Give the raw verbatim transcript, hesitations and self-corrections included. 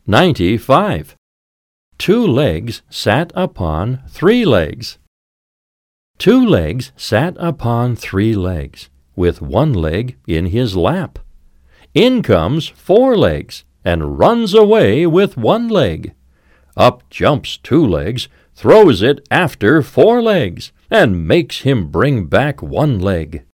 ninety-five. Two legs sat upon three legs. Two legs sat upon three legs, with one leg in his lap. In comes four legs, and runs away with one leg. Up jumps two legs, throws it after four legs, and makes him bring back one leg.